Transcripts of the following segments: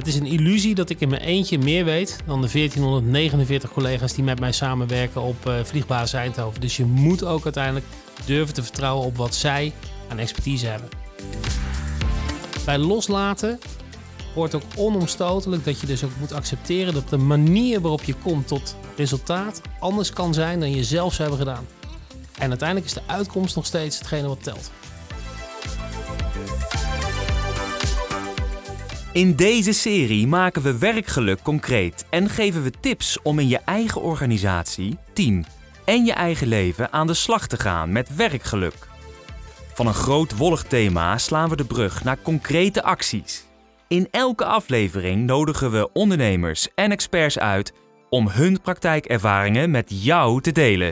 Het is een illusie dat ik in mijn eentje meer weet dan de 1449 collega's die met mij samenwerken op vliegbasis Eindhoven. Dus je moet ook uiteindelijk durven te vertrouwen op wat zij aan expertise hebben. Bij loslaten hoort ook onomstotelijk dat je dus ook moet accepteren dat de manier waarop je komt tot resultaat anders kan zijn dan je zelf zou hebben gedaan. En uiteindelijk is de uitkomst nog steeds hetgene wat telt. In deze serie maken we werkgeluk concreet en geven we tips om in je eigen organisatie, team en je eigen leven aan de slag te gaan met werkgeluk. Van een grootwollig thema slaan we de brug naar concrete acties. In elke aflevering nodigen we ondernemers en experts uit om hun praktijkervaringen met jou te delen.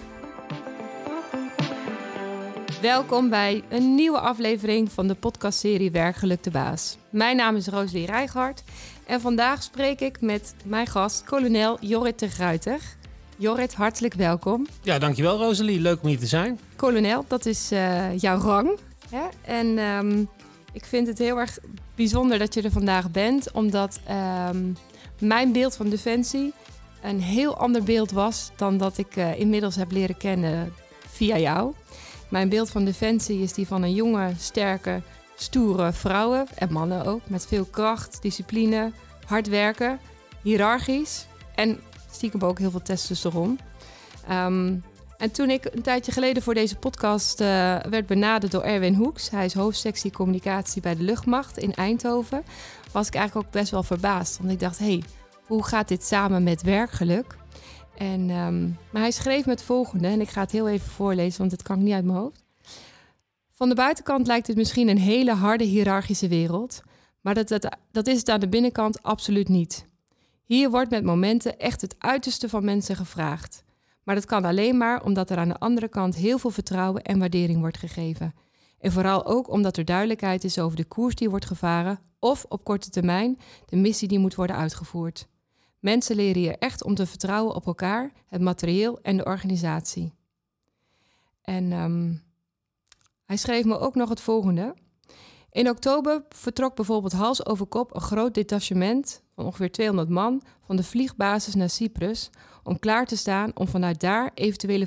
Welkom bij een nieuwe aflevering van de podcastserie Werkgeluk de Baas. Mijn naam is Rosalie Rijgaard en vandaag spreek ik met mijn gast, kolonel Jorrit de Gruyter. Jorrit, hartelijk welkom. Ja, dankjewel Rosalie. Leuk om hier te zijn. Kolonel, dat is jouw rang. Hè? En ik vind het heel erg bijzonder dat je er vandaag bent, omdat mijn beeld van Defensie een heel ander beeld was dan dat ik inmiddels heb leren kennen via jou. Mijn beeld van Defensie is die van een jonge, sterke, stoere vrouwen en mannen ook. Met veel kracht, discipline, hard werken, hiërarchisch en stiekem ook heel veel testosteron. En toen ik een tijdje geleden voor deze podcast werd benaderd door Erwin Hoeks. Hij is hoofdsectie communicatie bij de luchtmacht in Eindhoven. Was ik eigenlijk ook best wel verbaasd. Want ik dacht, hoe gaat dit samen met werkgeluk? Maar hij schreef me het volgende, en ik ga het heel even voorlezen, want het kan ik niet uit mijn hoofd. Van de buitenkant lijkt het misschien een hele harde hiërarchische wereld, maar dat is het aan de binnenkant absoluut niet. Hier wordt met momenten echt het uiterste van mensen gevraagd. Maar dat kan alleen maar omdat er aan de andere kant heel veel vertrouwen en waardering wordt gegeven. En vooral ook omdat er duidelijkheid is over de koers die wordt gevaren of op korte termijn de missie die moet worden uitgevoerd. Mensen leren hier echt om te vertrouwen op elkaar, het materieel en de organisatie. En hij schreef me ook nog het volgende. In oktober vertrok bijvoorbeeld hals over kop een groot detachement van ongeveer 200 man van de vliegbasis naar Cyprus om klaar te staan om vanuit daar eventuele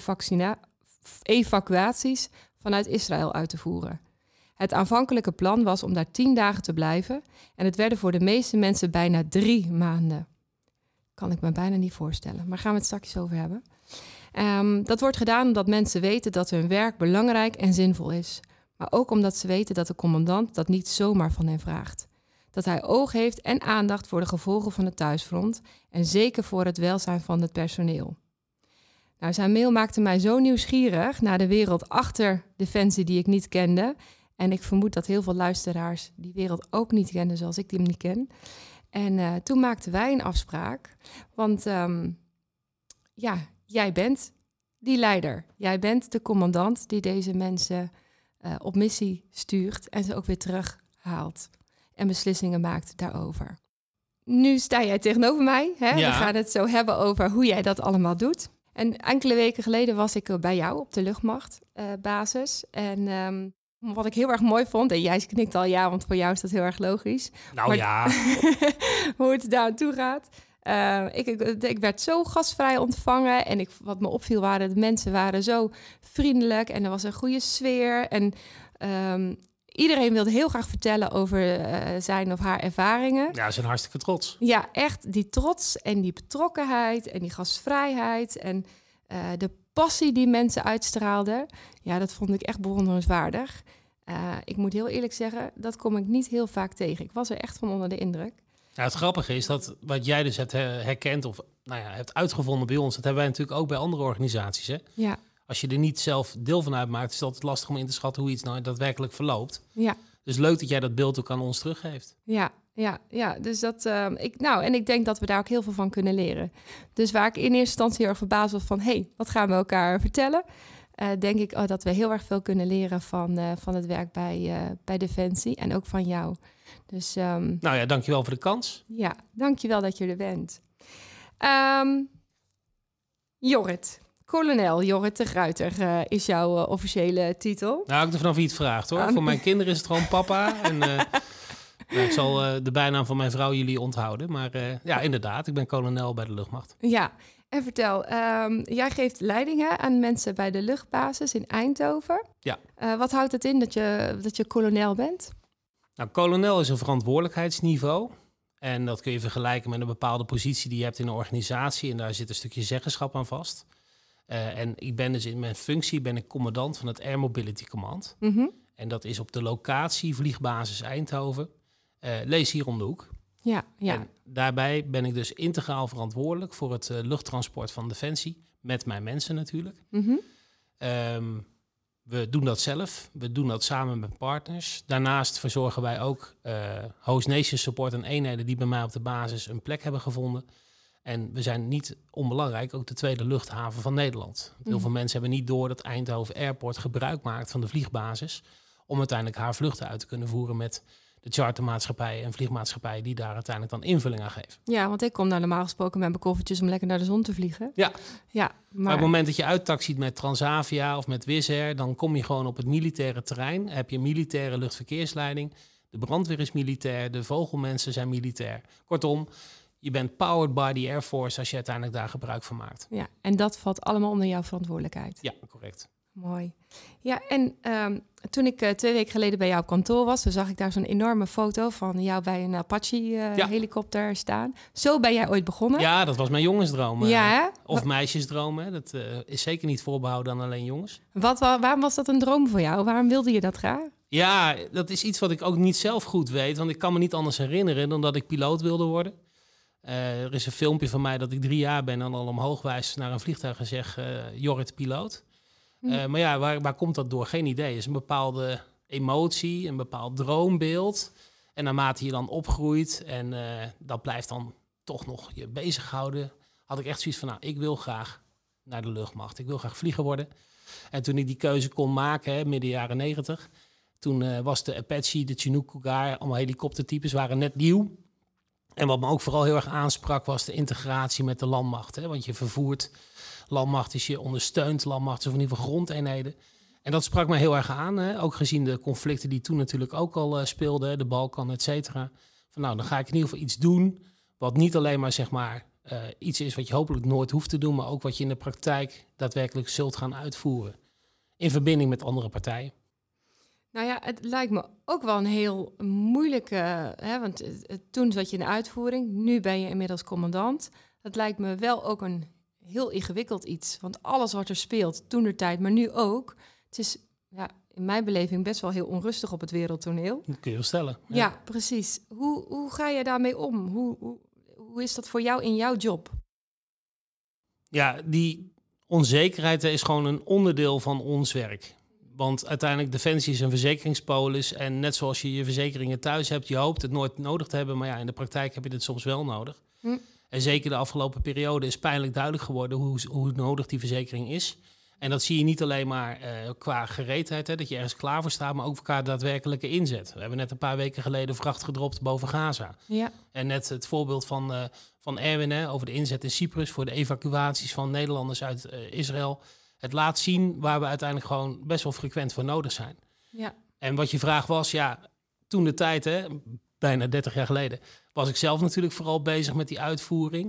evacuaties vanuit Israël uit te voeren. Het aanvankelijke plan was om daar 10 dagen te blijven en het werden voor de meeste mensen bijna 3 maanden. Kan ik me bijna niet voorstellen, maar gaan we het straks over hebben. Dat wordt gedaan omdat mensen weten dat hun werk belangrijk en zinvol is. Maar ook omdat ze weten dat de commandant dat niet zomaar van hen vraagt. Dat hij oog heeft en aandacht voor de gevolgen van het thuisfront en zeker voor het welzijn van het personeel. Nou, zijn mail maakte mij zo nieuwsgierig naar de wereld achter Defensie die ik niet kende. En ik vermoed dat heel veel luisteraars die wereld ook niet kennen zoals ik die hem niet ken. En toen maakten wij een afspraak, want jij bent die leider. Jij bent de commandant die deze mensen op missie stuurt en ze ook weer terughaalt en beslissingen maakt daarover. Nu sta jij tegenover mij. Hè? Ja. We gaan het zo hebben over hoe jij dat allemaal doet. En enkele weken geleden was ik bij jou op de luchtmachtbasis. En wat ik heel erg mooi vond, en jij knikt al ja, want voor jou is dat heel erg logisch. Nou maar, ja. hoe het daar aan toe gaat. Ik werd zo gastvrij ontvangen en wat me opviel waren, de mensen waren zo vriendelijk en er was een goede sfeer. En iedereen wilde heel graag vertellen over zijn of haar ervaringen. Ja, ze zijn hartstikke trots. Ja, echt die trots en die betrokkenheid en die gastvrijheid en de passie die mensen uitstraalden. Ja, dat vond ik echt bewonderenswaardig. Ik moet heel eerlijk zeggen, dat kom ik niet heel vaak tegen. Ik was er echt van onder de indruk. Ja, het grappige is dat wat jij dus hebt herkend of hebt uitgevonden bij ons, dat hebben wij natuurlijk ook bij andere organisaties. Hè? Ja. Als je er niet zelf deel van uitmaakt, is het altijd lastig om in te schatten hoe iets nou daadwerkelijk verloopt. Ja. Dus leuk dat jij dat beeld ook aan ons teruggeeft. Ja. Dus dat, en ik denk dat we daar ook heel veel van kunnen leren. Dus waar ik in eerste instantie heel erg verbaasd was van, wat gaan we elkaar vertellen? Denk ik dat we heel erg veel kunnen leren van het werk bij Defensie en ook van jou. Dus, Nou ja, dankjewel voor de kans. Ja, dankjewel dat je er bent. Jorrit. Kolonel Jorrit de Gruyter is jouw officiële titel. Nou, ik er vanaf wie het vraagt hoor. Voor mijn kinderen is het gewoon papa. En Nou, ik zal de bijnaam van mijn vrouw jullie onthouden. Maar ja, inderdaad, ik ben kolonel bij de luchtmacht. Ja, en vertel, jij geeft leidingen aan mensen bij de luchtbasis in Eindhoven. Ja. Wat houdt het in dat je kolonel bent? Nou, kolonel is een verantwoordelijkheidsniveau. En dat kun je vergelijken met een bepaalde positie die je hebt in een organisatie. En daar zit een stukje zeggenschap aan vast. En ik ben dus in mijn functie commandant van het Air Mobility Command. Mhm. En dat is op de locatie vliegbasis Eindhoven. Lees hier om de hoek. Ja. En daarbij ben ik dus integraal verantwoordelijk voor het luchttransport van Defensie. Met mijn mensen natuurlijk. Mhm. We doen dat zelf. We doen dat samen met partners. Daarnaast verzorgen wij ook host nation support en eenheden die bij mij op de basis een plek hebben gevonden. En we zijn niet onbelangrijk ook de tweede luchthaven van Nederland. Heel veel mensen hebben niet door dat Eindhoven Airport gebruik maakt van de vliegbasis om uiteindelijk haar vluchten uit te kunnen voeren met de chartermaatschappijen en vliegmaatschappijen die daar uiteindelijk dan invulling aan geven. Ja, want ik kom daar normaal gesproken met mijn koffertjes om lekker naar de zon te vliegen. Ja, Ja, maar op het moment dat je uittaxiet met Transavia of met Wizz Air, dan kom je gewoon op het militaire terrein. Heb je militaire luchtverkeersleiding, de brandweer is militair, de vogelmensen zijn militair. Kortom, je bent powered by the Air Force als je uiteindelijk daar gebruik van maakt. Ja, en dat valt allemaal onder jouw verantwoordelijkheid. Ja, correct. Mooi. Ja, en toen ik 2 weken geleden bij jou op kantoor was, dan zag ik daar zo'n enorme foto van jou bij een Apache-helikopter staan. Zo ben jij ooit begonnen? Ja, dat was mijn jongensdroom. Ja, hè? Of meisjesdroom. Hè. Dat is zeker niet voorbehouden aan alleen jongens. Waarom was dat een droom voor jou? Waarom wilde je dat graag? Ja, dat is iets wat ik ook niet zelf goed weet. Want ik kan me niet anders herinneren dan dat ik piloot wilde worden. Er is een filmpje van mij dat ik 3 jaar ben en al omhoog wijs naar een vliegtuig en zeg, Jorrit, piloot. Maar ja, waar komt dat door? Geen idee. Het is een bepaalde emotie, een bepaald droombeeld. En naarmate je dan opgroeit en dat blijft dan toch nog je bezighouden, had ik echt zoiets van, nou, ik wil graag naar de luchtmacht. Ik wil graag vlieger worden. En toen ik die keuze kon maken, midden jaren 90, toen was de Apache, de Chinook Cougar, allemaal helikoptertypes, waren net nieuw. En wat me ook vooral heel erg aansprak was de integratie met de landmacht. Hè? Want je vervoert, landmacht is je ondersteunt, landmacht is of in ieder geval grondeenheden. En dat sprak me heel erg aan, hè? Ook gezien de conflicten die toen natuurlijk ook al speelden, de Balkan, et cetera. Van nou, dan ga ik in ieder geval iets doen wat niet alleen maar zeg maar iets is wat je hopelijk nooit hoeft te doen, maar ook wat je in de praktijk daadwerkelijk zult gaan uitvoeren. In verbinding met andere partijen. Nou ja, het lijkt me ook wel een heel moeilijke, want toen zat je in de uitvoering, nu ben je inmiddels commandant. Het lijkt me wel ook een heel ingewikkeld iets, want alles wat er speelt, toentertijd, maar nu ook. Het is in mijn beleving best wel heel onrustig op het wereldtoneel. Dat kun je wel stellen. Ja, precies. Hoe ga je daarmee om? Hoe is dat voor jou in jouw job? Ja, die onzekerheid is gewoon een onderdeel van ons werk. Want uiteindelijk Defensie is een verzekeringspolis. En net zoals je je verzekeringen thuis hebt, je hoopt het nooit nodig te hebben. Maar ja, in de praktijk heb je het soms wel nodig. En zeker de afgelopen periode is pijnlijk duidelijk geworden hoe nodig die verzekering is. En dat zie je niet alleen maar qua gereedheid, hè, dat je ergens klaar voor staat, maar ook qua daadwerkelijke inzet. We hebben net een paar weken geleden vracht gedropt boven Gaza. Ja. En net het voorbeeld van Erwin, hè, over de inzet in Cyprus voor de evacuaties van Nederlanders uit Israël. Het laat zien waar we uiteindelijk gewoon best wel frequent voor nodig zijn. Ja. En wat je vraag was, ja, toen de tijd, hè, bijna 30 jaar geleden, was ik zelf natuurlijk vooral bezig met die uitvoering.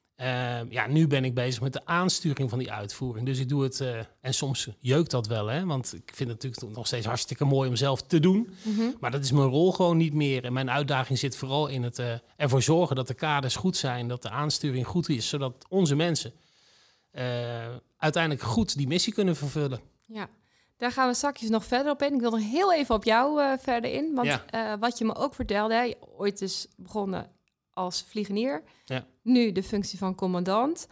Nu ben ik bezig met de aansturing van die uitvoering. Dus ik doe het, en soms jeukt dat wel, hè, want ik vind het natuurlijk nog steeds hartstikke mooi om zelf te doen. Mm-hmm. Maar dat is mijn rol gewoon niet meer. En mijn uitdaging zit vooral in het ervoor zorgen dat de kaders goed zijn, dat de aansturing goed is, zodat onze mensen uiteindelijk goed die missie kunnen vervullen. Ja, daar gaan we straks nog verder op in. Ik wil nog heel even op jou verder in. Want wat je me ook vertelde, hè, ooit is begonnen als vliegenier. Ja. Nu de functie van commandant.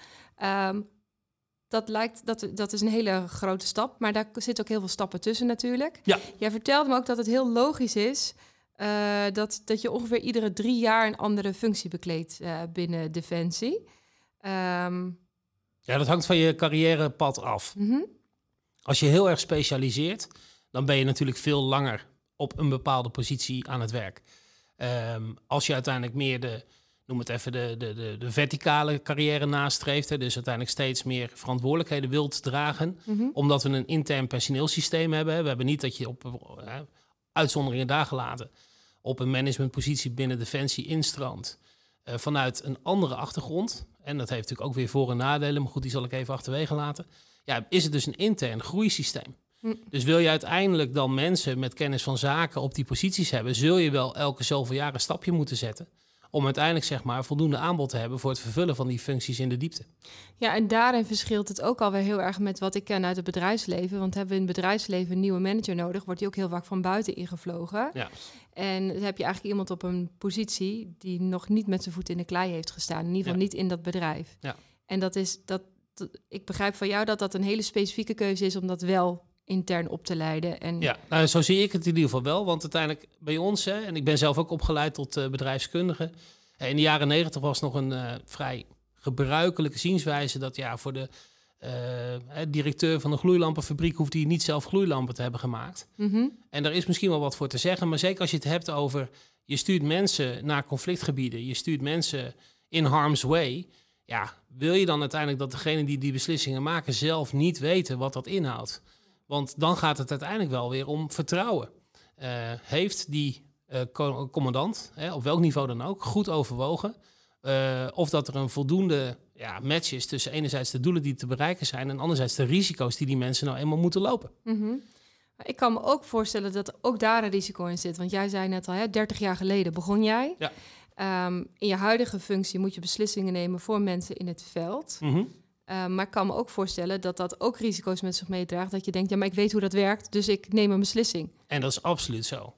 Dat is een hele grote stap. Maar daar zitten ook heel veel stappen tussen natuurlijk. Ja. Jij vertelde me ook dat het heel logisch is dat je ongeveer iedere 3 jaar een andere functie bekleedt binnen Defensie. Ja, dat hangt van je carrièrepad af. Mm-hmm. Als je heel erg specialiseert, dan ben je natuurlijk veel langer op een bepaalde positie aan het werk. Als je uiteindelijk meer de verticale carrière nastreeft, hè, dus uiteindelijk steeds meer verantwoordelijkheden wilt dragen, omdat we een intern personeelsysteem hebben. We hebben niet dat je op uitzonderingen daar gelaten. op een managementpositie binnen Defensie instroomt vanuit een andere achtergrond, en dat heeft natuurlijk ook weer voor- en nadelen, maar goed, die zal ik even achterwege laten, ja, is het dus een intern groeisysteem. Dus wil je uiteindelijk dan mensen met kennis van zaken op die posities hebben, zul je wel elke zoveel jaar een stapje moeten zetten om uiteindelijk zeg maar voldoende aanbod te hebben voor het vervullen van die functies in de diepte. Ja, en daarin verschilt het ook alweer heel erg met wat ik ken uit het bedrijfsleven. Want hebben we in het bedrijfsleven een nieuwe manager nodig, wordt die ook heel vaak van buiten ingevlogen. Ja. En dan heb je eigenlijk iemand op een positie die nog niet met zijn voet in de klei heeft gestaan. In ieder geval niet in dat bedrijf. Ja. En ik begrijp van jou dat dat een hele specifieke keuze is om dat wel intern op te leiden. En Ja, nou, zo zie ik het in ieder geval wel. Want uiteindelijk bij ons, en ik ben zelf ook opgeleid tot bedrijfskundige. In de jaren 90 was nog een vrij gebruikelijke zienswijze dat voor de directeur van een gloeilampenfabriek hoeft hij niet zelf gloeilampen te hebben gemaakt. En daar is misschien wel wat voor te zeggen. Maar zeker als je het hebt over, je stuurt mensen naar conflictgebieden, je stuurt mensen in harm's way. Ja, wil je dan uiteindelijk dat degene die die beslissingen maken zelf niet weten wat dat inhoudt? Want dan gaat het uiteindelijk wel weer om vertrouwen. Heeft die commandant, op welk niveau dan ook, goed overwogen of dat er een voldoende match is tussen enerzijds de doelen die te bereiken zijn en anderzijds de risico's die mensen nou eenmaal moeten lopen. Ik kan me ook voorstellen dat ook daar een risico in zit. Want jij zei net al, 30 jaar geleden begon jij. Ja. In je huidige functie moet je beslissingen nemen voor mensen in het veld. Maar ik kan me ook voorstellen dat dat ook risico's met zich meedraagt. Dat je denkt, maar ik weet hoe dat werkt, dus ik neem een beslissing. En dat is absoluut zo.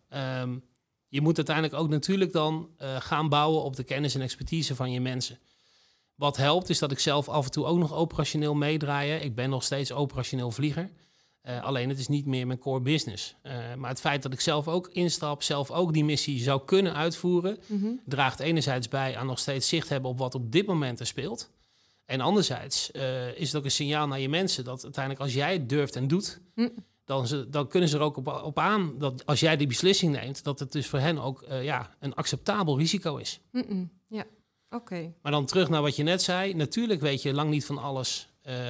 Je moet uiteindelijk ook natuurlijk dan gaan bouwen op de kennis en expertise van je mensen. Wat helpt is dat ik zelf af en toe ook nog operationeel meedraai. Ik ben nog steeds operationeel vlieger. Alleen het is niet meer mijn core business. Maar het feit dat ik zelf ook instap, zelf ook die missie zou kunnen uitvoeren, draagt enerzijds bij aan nog steeds zicht hebben op wat op dit moment er speelt. En anderzijds is het ook een signaal naar je mensen dat uiteindelijk als jij het durft en doet, dan kunnen ze er ook op aan dat als jij die beslissing neemt, dat het dus voor hen ook een acceptabel risico is. Ja, oké. Maar dan terug naar wat je net zei. Natuurlijk weet je lang niet van alles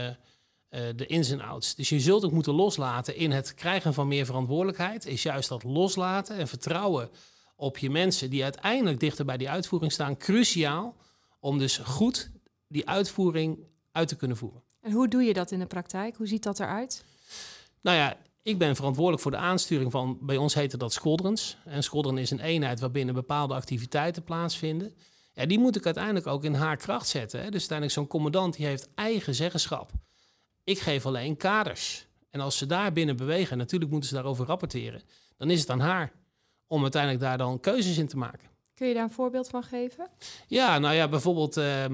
de ins en outs. Dus je zult ook moeten loslaten in het krijgen van meer verantwoordelijkheid. Is juist dat loslaten en vertrouwen op je mensen die uiteindelijk dichter bij die uitvoering staan cruciaal om dus goed die uitvoering uit te kunnen voeren. En hoe doe je dat in de praktijk? Hoe ziet dat eruit? Nou ja, ik ben verantwoordelijk voor de aansturing van, bij ons heette dat squadrons. En squadron is een eenheid waarbinnen bepaalde activiteiten plaatsvinden. Ja, die moet ik uiteindelijk ook in haar kracht zetten. Hè. Dus uiteindelijk zo'n commandant die heeft eigen zeggenschap. Ik geef alleen kaders. En als ze daar binnen bewegen, natuurlijk moeten ze daarover rapporteren, dan is het aan haar om uiteindelijk daar dan keuzes in te maken. Kun je daar een voorbeeld van geven? Ja, nou ja, bijvoorbeeld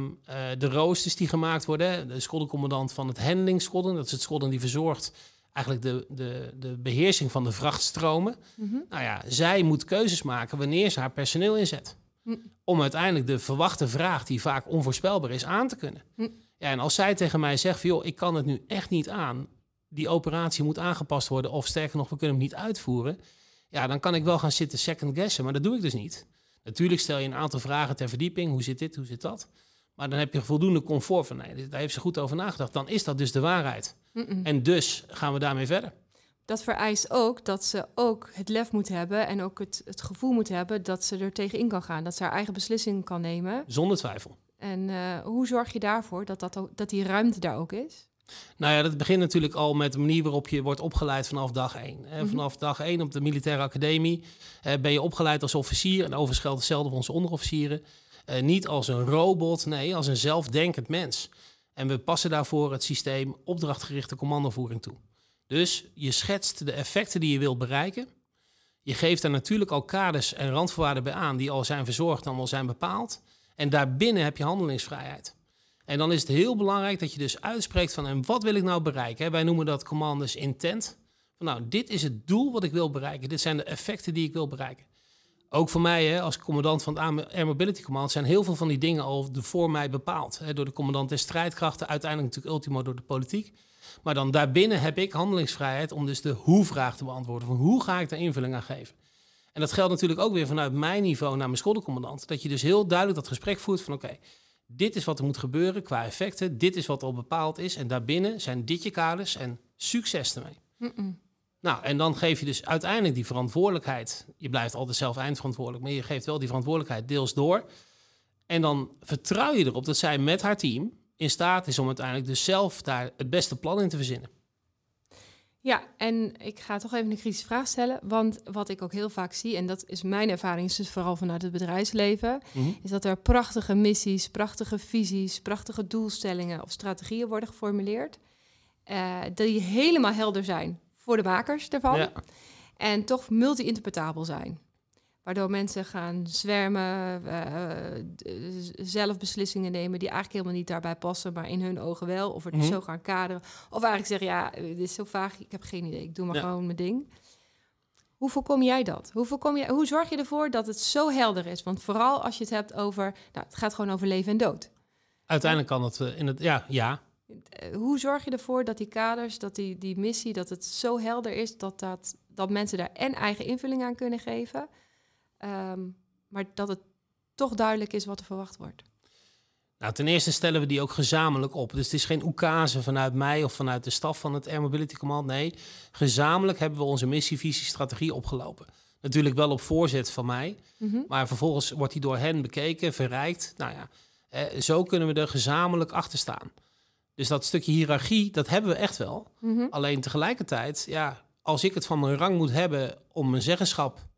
de roosters die gemaakt worden. De squadroncommandant van het handling squadron, dat is het squadron die verzorgt eigenlijk de beheersing van de vrachtstromen. Nou ja, zij moet keuzes maken wanneer ze haar personeel inzet. Om uiteindelijk de verwachte vraag, die vaak onvoorspelbaar is, aan te kunnen. Ja, en als zij tegen mij zegt van, joh, ik kan het nu echt niet aan. Die operatie moet aangepast worden of sterker nog, we kunnen hem niet uitvoeren. Ja, dan kan ik wel gaan zitten second guessen, maar dat doe ik dus niet. Natuurlijk stel je een aantal vragen ter verdieping. Hoe zit dit, hoe zit dat? Maar dan heb je voldoende comfort van, nee, daar heeft ze goed over nagedacht. Dan is dat dus de waarheid. En dus gaan we daarmee verder. Dat vereist ook dat ze ook het lef moet hebben en ook het gevoel moet hebben dat ze er tegenin kan gaan. Dat ze haar eigen beslissing kan nemen. Zonder twijfel. En hoe zorg je daarvoor dat die ruimte daar ook is? Nou ja, dat begint natuurlijk al met de manier waarop je wordt opgeleid vanaf dag 1. Vanaf dag 1 op de militaire academie ben je opgeleid als officier. En overigens geldt hetzelfde voor onze onderofficieren. Niet als een robot, nee, als een zelfdenkend mens. En we passen daarvoor het systeem opdrachtgerichte commandovoering toe. Dus je schetst de effecten die je wilt bereiken. Je geeft daar natuurlijk al kaders en randvoorwaarden bij aan die al zijn verzorgd en al zijn bepaald. En daarbinnen heb je handelingsvrijheid. En dan is het heel belangrijk dat je dus uitspreekt van, en wat wil ik nou bereiken? Wij noemen dat commanders intent. Van, nou, dit is het doel wat ik wil bereiken. Dit zijn de effecten die ik wil bereiken. Ook voor mij als commandant van het Air Mobility Command zijn heel veel van die dingen al voor mij bepaald. Door de commandant der strijdkrachten, uiteindelijk natuurlijk ultimo door de politiek. Maar dan daarbinnen heb ik handelingsvrijheid om dus de hoe-vraag te beantwoorden. Van hoe ga ik daar invulling aan geven? En dat geldt natuurlijk ook weer vanuit mijn niveau naar mijn schottelcommandant. Dat je dus heel duidelijk dat gesprek voert van oké, dit is wat er moet gebeuren qua effecten. Dit is wat al bepaald is. En daarbinnen zijn dit je kaders en succes ermee. Nou, en dan geef je dus uiteindelijk die verantwoordelijkheid. Je blijft altijd zelf eindverantwoordelijk, maar je geeft wel die verantwoordelijkheid deels door. En dan vertrouw je erop dat zij met haar team in staat is om uiteindelijk dus zelf daar het beste plan in te verzinnen. Ja, en ik ga toch even een kritische vraag stellen. Want wat ik ook heel vaak zie, en dat is mijn ervaring, dus vooral vanuit het bedrijfsleven, is dat er prachtige missies, prachtige visies, prachtige doelstellingen of strategieën worden geformuleerd. Die helemaal helder zijn voor de makers ervan. Ja. En toch multi-interpretabel zijn. Waardoor mensen gaan zwermen, zelf beslissingen nemen die eigenlijk helemaal niet daarbij passen, maar in hun ogen wel. Of het zo gaan kaderen. Of eigenlijk zeggen, ja, dit is zo vaag, ik heb geen idee, ik doe maar gewoon mijn ding. Hoe voorkom jij dat? Hoe zorg je ervoor dat het zo helder is? Want vooral als je het hebt over, het gaat gewoon over leven en dood. Uiteindelijk kan het in het, ja. Hoe zorg je ervoor dat die kaders, dat die missie, dat het zo helder is dat mensen daar en eigen invulling aan kunnen geven, maar dat het toch duidelijk is wat er verwacht wordt? Nou, ten eerste stellen we die ook gezamenlijk op. Dus het is geen oekase vanuit mij of vanuit de staf van het Air Mobility Command. Nee, gezamenlijk hebben we onze missie, visie, strategie opgelopen. Natuurlijk wel op voorzet van mij, maar vervolgens wordt die door hen bekeken, verrijkt. Nou ja, zo kunnen we er gezamenlijk achter staan. Dus dat stukje hiërarchie, dat hebben we echt wel. Alleen tegelijkertijd, als ik het van mijn rang moet hebben om mijn zeggenschap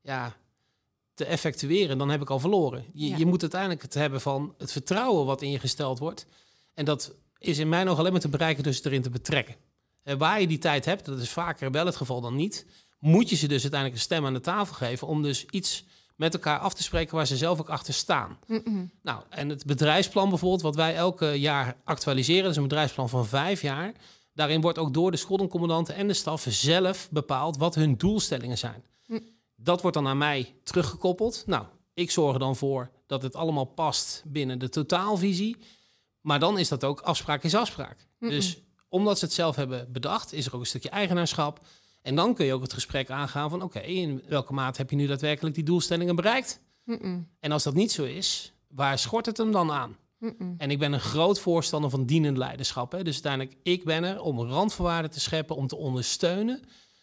te effectueren, dan heb ik al verloren. Je moet uiteindelijk het hebben van het vertrouwen wat in je gesteld wordt. En dat is in mijn ogen alleen maar te bereiken dus erin te betrekken. Waar je die tijd hebt, dat is vaker wel het geval dan niet, moet je ze dus uiteindelijk een stem aan de tafel geven om dus iets met elkaar af te spreken waar ze zelf ook achter staan. Nou, en het bedrijfsplan bijvoorbeeld, wat wij elke jaar actualiseren, dat is een bedrijfsplan van 5 jaar. Daarin wordt ook door de squadroncommandanten en de staf zelf bepaald wat hun doelstellingen zijn. Dat wordt dan aan mij teruggekoppeld. Nou, ik zorg er dan voor dat het allemaal past binnen de totaalvisie. Maar dan is dat ook afspraak is afspraak. Dus omdat ze het zelf hebben bedacht, is er ook een stukje eigenaarschap. En dan kun je ook het gesprek aangaan van oké, in welke mate heb je nu daadwerkelijk die doelstellingen bereikt? En als dat niet zo is, waar schort het hem dan aan? En ik ben een groot voorstander van dienend leiderschap. Hè? Dus uiteindelijk, ik ben er om randvoorwaarden te scheppen, om te ondersteunen,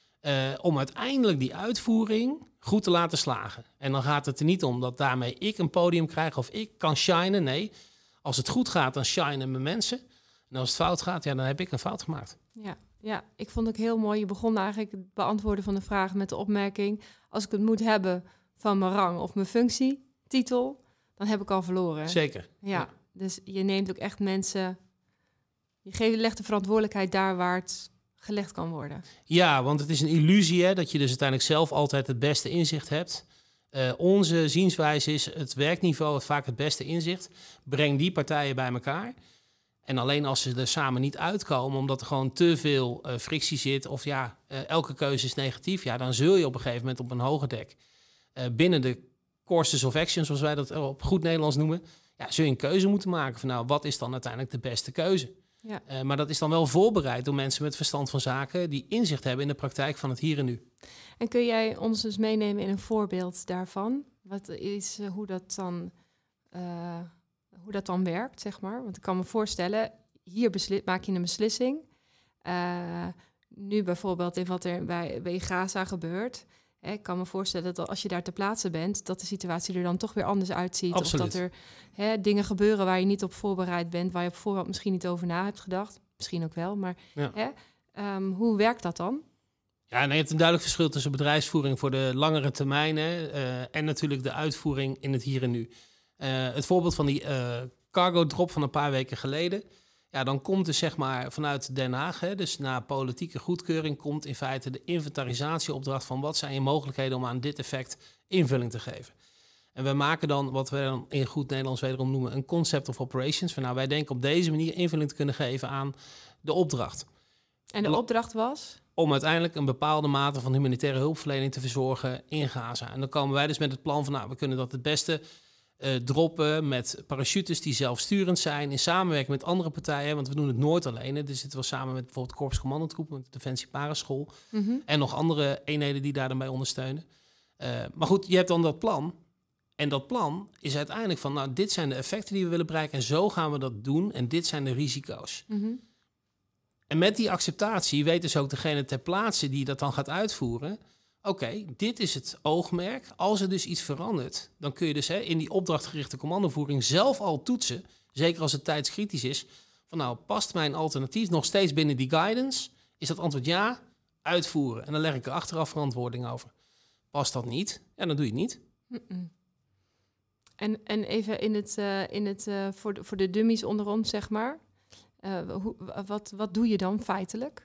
om uiteindelijk die uitvoering goed te laten slagen. En dan gaat het er niet om dat daarmee ik een podium krijg of ik kan shinen. Nee, als het goed gaat, dan shinen mijn mensen. En als het fout gaat, dan heb ik een fout gemaakt. Ja, ik vond het ook heel mooi. Je begon eigenlijk het beantwoorden van de vraag met de opmerking: als ik het moet hebben van mijn rang of mijn functie, titel, dan heb ik al verloren. Zeker. Ja. Dus je neemt ook echt mensen, je legt de verantwoordelijkheid daar waar het gelegd kan worden. Ja, want het is een illusie dat je dus uiteindelijk zelf altijd het beste inzicht hebt. Onze zienswijze is het werkniveau vaak het beste inzicht. Breng die partijen bij elkaar. En alleen als ze er samen niet uitkomen, omdat er gewoon te veel frictie zit, of elke keuze is negatief, dan zul je op een gegeven moment op een hoger dek binnen de courses of action, zoals wij dat op goed Nederlands noemen, zul je een keuze moeten maken van wat is dan uiteindelijk de beste keuze? Ja. Maar dat is dan wel voorbereid door mensen met verstand van zaken die inzicht hebben in de praktijk van het hier en nu. En kun jij ons dus meenemen in een voorbeeld daarvan? Wat is hoe dat dan werkt, zeg maar? Want ik kan me voorstellen, hier maak je een beslissing. Nu bijvoorbeeld in wat er bij Gaza gebeurt. Ik kan me voorstellen dat als je daar ter plaatse bent, dat de situatie er dan toch weer anders uitziet. Absoluut. Of dat er dingen gebeuren waar je niet op voorbereid bent, waar je op voorhand misschien niet over na hebt gedacht. Misschien ook wel, maar hoe werkt dat dan? Ja, je hebt een duidelijk verschil tussen bedrijfsvoering voor de langere termijnen en natuurlijk de uitvoering in het hier en nu. Het voorbeeld van die cargo drop van een paar weken geleden. Ja, dan komt er zeg maar vanuit Den Haag, dus na politieke goedkeuring, komt in feite de inventarisatieopdracht van wat zijn je mogelijkheden om aan dit effect invulling te geven. En we maken dan wat we dan in goed Nederlands wederom noemen een concept of operations. Van wij denken op deze manier invulling te kunnen geven aan de opdracht. En de opdracht was? Om uiteindelijk een bepaalde mate van humanitaire hulpverlening te verzorgen in Gaza. En dan komen wij dus met het plan van we kunnen dat het beste droppen met parachutes die zelfsturend zijn in samenwerking met andere partijen, want we doen het nooit alleen. Dus zitten we samen met bijvoorbeeld Korps Commandotroepen, met de Defensie Paraschool en nog andere eenheden die daar dan bij ondersteunen. Maar goed, je hebt dan dat plan. En dat plan is uiteindelijk van, dit zijn de effecten die we willen bereiken en zo gaan we dat doen en dit zijn de risico's. En met die acceptatie weet dus ook degene ter plaatse die dat dan gaat uitvoeren... Oké, dit is het oogmerk. Als er dus iets verandert, dan kun je dus in die opdrachtgerichte commandovoering zelf al toetsen, zeker als het tijdskritisch is, van nou, past mijn alternatief nog steeds binnen die guidance? Is dat antwoord ja? Uitvoeren. En dan leg ik er achteraf verantwoording over. Past dat niet? Ja, dan doe je het niet. Mm-mm. En even voor de dummies onder ons, zeg maar. Wat doe je dan feitelijk?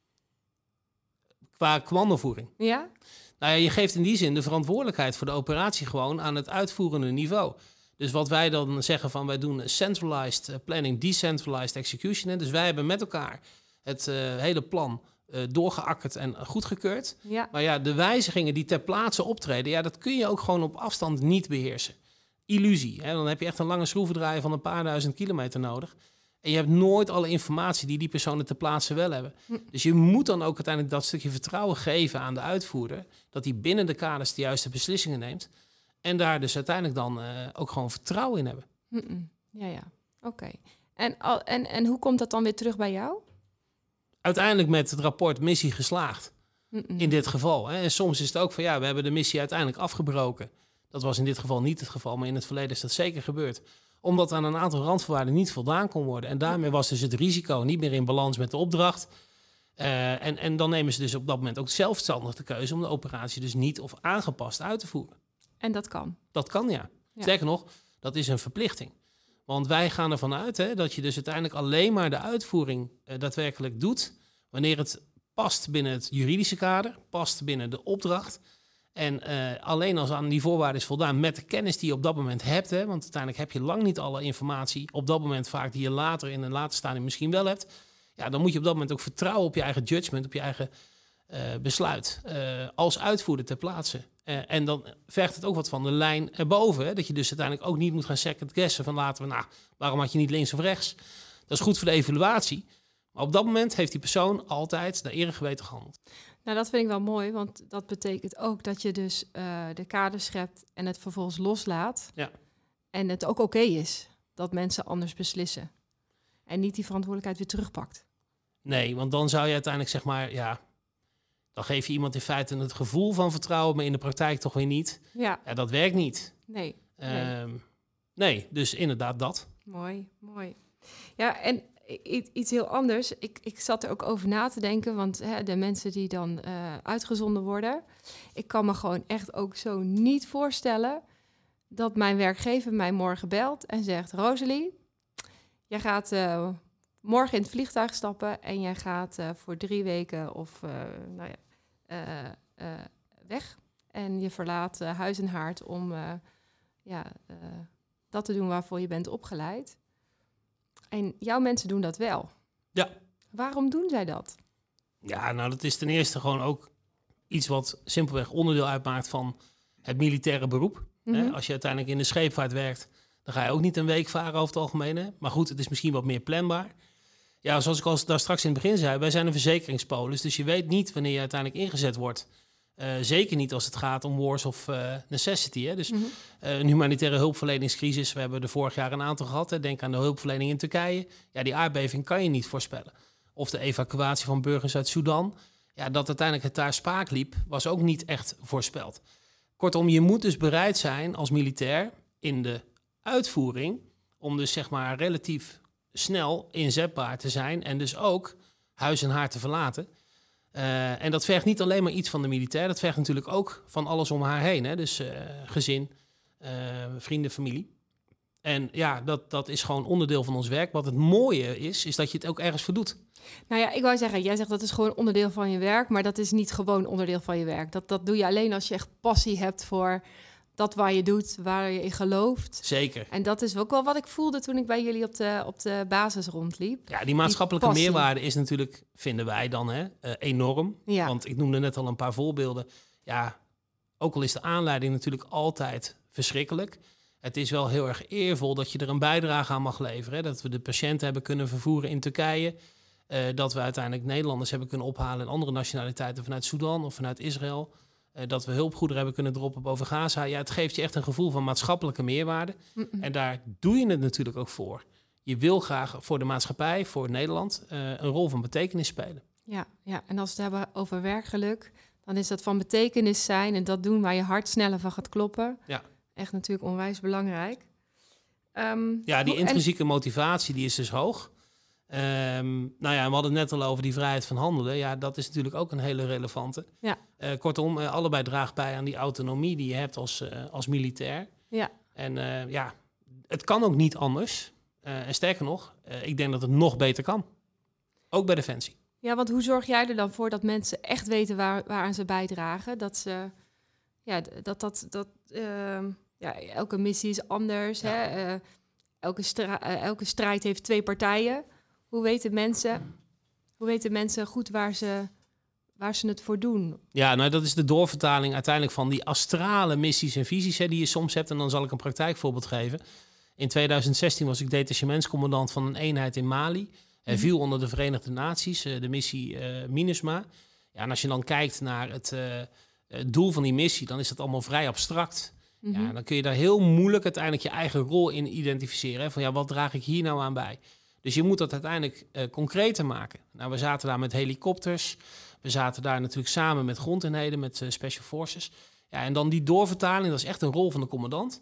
Qua commandovoering. Ja? Nou ja, je geeft in die zin de verantwoordelijkheid voor de operatie gewoon aan het uitvoerende niveau. Dus wat wij dan zeggen van wij doen centralized planning, decentralized execution. Dus wij hebben met elkaar het hele plan doorgeakkerd en goedgekeurd. Ja. Maar ja, de wijzigingen die ter plaatse optreden, ja, dat kun je ook gewoon op afstand niet beheersen. Illusie. Hè? Dan heb je echt een lange schroevendraaier van een paar duizend kilometer nodig. En je hebt nooit alle informatie die personen ter plaatse wel hebben. Dus je moet dan ook uiteindelijk dat stukje vertrouwen geven aan de uitvoerder, dat hij binnen de kaders de juiste beslissingen neemt. En daar dus uiteindelijk dan ook gewoon vertrouwen in hebben. Ja. Oké. En hoe komt dat dan weer terug bij jou? Uiteindelijk met het rapport missie geslaagd. In dit geval. Hè. En soms is het ook van ja, we hebben de missie uiteindelijk afgebroken. Dat was in dit geval niet het geval, maar in het verleden is dat zeker gebeurd. Omdat aan een aantal randvoorwaarden niet voldaan kon worden. En daarmee was dus het risico niet meer in balans met de opdracht. En dan nemen ze dus op dat moment ook zelfstandig de keuze om de operatie dus niet of aangepast uit te voeren. En dat kan? Dat kan, ja. Sterker nog, dat is een verplichting. Want wij gaan ervan uit dat je dus uiteindelijk alleen maar de uitvoering daadwerkelijk doet wanneer het past binnen het juridische kader, past binnen de opdracht. En alleen als aan die voorwaarden is voldaan met de kennis die je op dat moment hebt. Hè, want uiteindelijk heb je lang niet alle informatie op dat moment vaak die je later in een later stadium misschien wel hebt. Ja, dan moet je op dat moment ook vertrouwen op je eigen judgment, op je eigen besluit als uitvoerder ter plaatse. En dan vergt het ook wat van de lijn erboven. Hè, dat je dus uiteindelijk ook niet moet gaan second guessen van waarom had je niet links of rechts? Dat is goed voor de evaluatie. Maar op dat moment heeft die persoon altijd naar eer en geweten gehandeld. Nou, dat vind ik wel mooi, want dat betekent ook dat je dus de kaders schept en het vervolgens loslaat. Ja. En het ook oké is dat mensen anders beslissen. En niet die verantwoordelijkheid weer terugpakt. Nee, want dan zou je uiteindelijk dan geef je iemand in feite het gevoel van vertrouwen, maar in de praktijk toch weer niet. Ja, dat werkt niet. Nee, dus inderdaad dat. Mooi. Ja, en iets heel anders. Ik zat er ook over na te denken, want de mensen die dan uitgezonden worden, ik kan me gewoon echt ook zo niet voorstellen dat mijn werkgever mij morgen belt en zegt: Rosalie, jij gaat morgen in het vliegtuig stappen en jij gaat voor 3 weken of weg. En je verlaat huis en haard om dat te doen waarvoor je bent opgeleid. En jouw mensen doen dat wel. Ja. Waarom doen zij dat? Ja, nou dat is ten eerste gewoon ook iets wat simpelweg onderdeel uitmaakt van het militaire beroep. Mm-hmm. Als je uiteindelijk in de scheepvaart werkt, dan ga je ook niet een week varen over het algemeen. Hè? Maar goed, het is misschien wat meer planbaar. Ja, zoals ik al daar straks in het begin zei, wij zijn een verzekeringspolis. Dus je weet niet wanneer je uiteindelijk ingezet wordt. Zeker niet als het gaat om wars of necessity. Hè? Dus een humanitaire hulpverleningscrisis. We hebben er vorig jaar een aantal gehad. Hè? Denk aan de hulpverlening in Turkije. Ja, die aardbeving kan je niet voorspellen. Of de evacuatie van burgers uit Sudan. Ja, dat uiteindelijk het daar spaak liep, was ook niet echt voorspeld. Kortom, je moet dus bereid zijn als militair in de uitvoering om dus relatief snel inzetbaar te zijn en dus ook huis en haard te verlaten. En dat vergt niet alleen maar iets van de militair, dat vergt natuurlijk ook van alles om haar heen. Hè? Dus gezin, vrienden, familie. En ja, dat is gewoon onderdeel van ons werk. Wat het mooie is dat je het ook ergens voor doet. Nou ja, ik wou zeggen, jij zegt dat is gewoon onderdeel van je werk, maar dat is niet gewoon onderdeel van je werk. Dat doe je alleen als je echt passie hebt voor dat waar je doet, waar je in gelooft. Zeker. En dat is ook wel wat ik voelde toen ik bij jullie op de basis rondliep. Ja, die maatschappelijke meerwaarde is natuurlijk, vinden wij dan, enorm. Ja. Want ik noemde net al een paar voorbeelden. Ja, ook al is de aanleiding natuurlijk altijd verschrikkelijk, het is wel heel erg eervol dat je er een bijdrage aan mag leveren. Hè? Dat we de patiënten hebben kunnen vervoeren in Turkije. Dat we uiteindelijk Nederlanders hebben kunnen ophalen en andere nationaliteiten vanuit Sudan of vanuit Israël. Dat we hulpgoederen hebben kunnen droppen boven Gaza. Ja, het geeft je echt een gevoel van maatschappelijke meerwaarde. Mm-mm. En daar doe je het natuurlijk ook voor. je wil graag voor de maatschappij, voor Nederland, een rol van betekenis spelen. Ja, en als we het hebben over werkgeluk, dan is dat van betekenis zijn en dat doen waar je hart sneller van gaat kloppen. Ja. Echt natuurlijk onwijs belangrijk. Die intrinsieke motivatie die is dus hoog. We hadden het net al over die vrijheid van handelen. Ja, dat is natuurlijk ook een hele relevante. Ja. Kortom, allebei draagt bij aan die autonomie die je hebt als militair. Ja. En het kan ook niet anders. En sterker nog, ik denk dat het nog beter kan. Ook bij Defensie. Ja, want hoe zorg jij er dan voor dat mensen echt weten waaraan ze bijdragen? Dat ze, elke missie is anders. Ja. Hè? Elke strijd heeft 2 partijen. Hoe weten mensen goed waar ze het voor doen? Ja, nou dat is de doorvertaling uiteindelijk van die astrale missies en visies die je soms hebt. En dan zal ik een praktijkvoorbeeld geven. In 2016 was ik detachementscommandant van een eenheid in Mali. Hij viel onder de Verenigde Naties, de missie MINUSMA. Ja, en als je dan kijkt naar het doel van die missie, dan is dat allemaal vrij abstract. Mm-hmm. Ja, dan kun je daar heel moeilijk uiteindelijk je eigen rol in identificeren. Hè? Van wat draag ik hier nou aan bij? Dus je moet dat uiteindelijk concreter maken. Nou, we zaten daar met helikopters. We zaten daar natuurlijk samen met grondeenheden, met Special Forces. Ja, en dan die doorvertaling, dat is echt een rol van de commandant.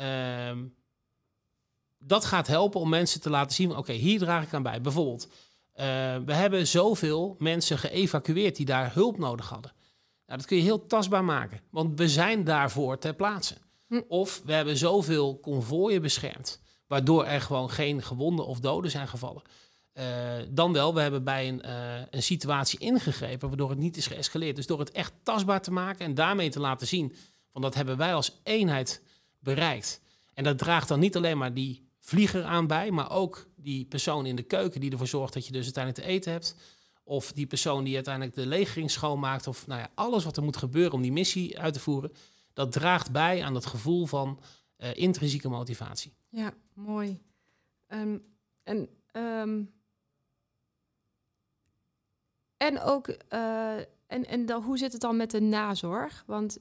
Dat gaat helpen om mensen te laten zien, oké, hier draag ik aan bij. Bijvoorbeeld, we hebben zoveel mensen geëvacueerd die daar hulp nodig hadden. Nou, dat kun je heel tastbaar maken, want we zijn daarvoor ter plaatse. Of we hebben zoveel konvooien beschermd, waardoor er gewoon geen gewonden of doden zijn gevallen. Dan wel, we hebben bij een situatie ingegrepen, waardoor het niet is geëscaleerd. Dus door het echt tastbaar te maken en daarmee te laten zien, van dat hebben wij als eenheid bereikt. En dat draagt dan niet alleen maar die vlieger aan bij, maar ook die persoon in de keuken die ervoor zorgt dat je dus uiteindelijk te eten hebt. Of die persoon die uiteindelijk de legering schoonmaakt. Of alles wat er moet gebeuren om die missie uit te voeren. Dat draagt bij aan het gevoel van intrinsieke motivatie. Ja, mooi. Hoe zit het dan met de nazorg? Want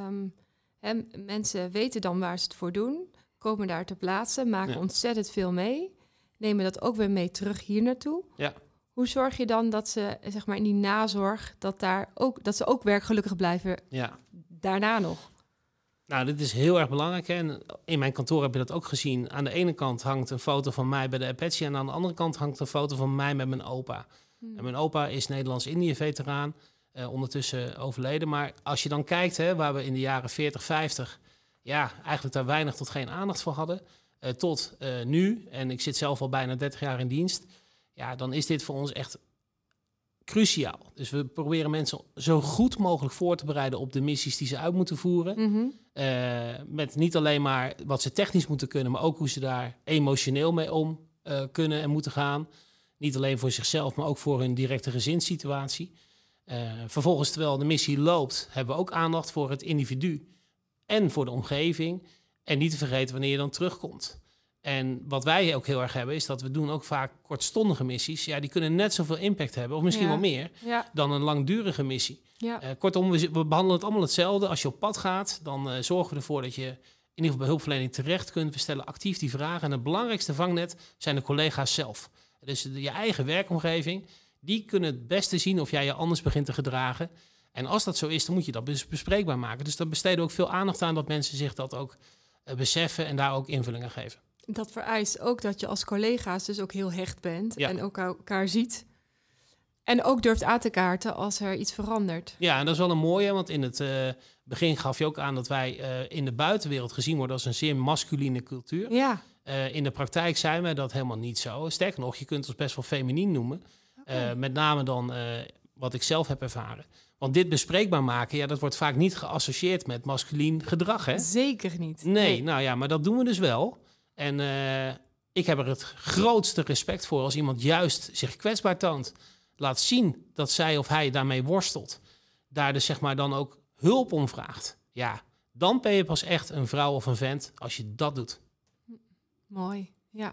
mensen weten dan waar ze het voor doen. Komen daar ter plaatse, maken ontzettend veel mee. Nemen dat ook weer mee terug hier naartoe. Ja. Hoe zorg je dan dat ze, zeg maar in die nazorg, dat ze ook werkgelukkig blijven daarna nog? Nou, dit is heel erg belangrijk. Hè? En in mijn kantoor heb je dat ook gezien. Aan de ene kant hangt een foto van mij bij de Apache en aan de andere kant hangt een foto van mij met mijn opa. En mijn opa is Nederlands-Indië-veteraan, ondertussen overleden. Maar als je dan kijkt, waar we in de jaren 40, 50... eigenlijk daar weinig tot geen aandacht voor hadden. Tot nu, en ik zit zelf al bijna 30 jaar in dienst. Ja, dan is dit voor ons echt cruciaal. Dus we proberen mensen zo goed mogelijk voor te bereiden op de missies die ze uit moeten voeren. Mm-hmm. Met niet alleen maar wat ze technisch moeten kunnen, maar ook hoe ze daar emotioneel mee om kunnen en moeten gaan. Niet alleen voor zichzelf, maar ook voor hun directe gezinssituatie. Vervolgens, terwijl de missie loopt, hebben we ook aandacht voor het individu en voor de omgeving. En niet te vergeten wanneer je dan terugkomt. En wat wij ook heel erg hebben, is dat we doen ook vaak kortstondige missies. Ja, die kunnen net zoveel impact hebben, of misschien wel meer, dan een langdurige missie. Ja. Kortom, we behandelen het allemaal hetzelfde. Als je op pad gaat, dan zorgen we ervoor dat je in ieder geval bij hulpverlening terecht kunt. We stellen actief die vragen. En het belangrijkste vangnet zijn de collega's zelf. Dus je eigen werkomgeving, die kunnen het beste zien of jij je anders begint te gedragen. En als dat zo is, dan moet je dat bespreekbaar maken. Dus daar besteden we ook veel aandacht aan dat mensen zich dat ook beseffen en daar ook invulling aan geven. Dat vereist ook dat je als collega's dus ook heel hecht bent en ook elkaar ziet. En ook durft aan te kaarten als er iets verandert. Ja, en dat is wel een mooie, want in het begin gaf je ook aan dat wij in de buitenwereld gezien worden als een zeer masculine cultuur. Ja. In de praktijk zijn wij dat helemaal niet zo. Sterker nog, je kunt ons best wel feminien noemen. Okay. Met name dan wat ik zelf heb ervaren. Want dit bespreekbaar maken, dat wordt vaak niet geassocieerd met masculien gedrag, hè? Zeker niet. Nee, nou ja, maar dat doen we dus wel. En ik heb er het grootste respect voor als iemand juist zich kwetsbaar toont. Laat zien dat zij of hij daarmee worstelt. Daar dus zeg maar dan ook hulp om vraagt. Ja, dan ben je pas echt een vrouw of een vent als je dat doet. Mooi, ja.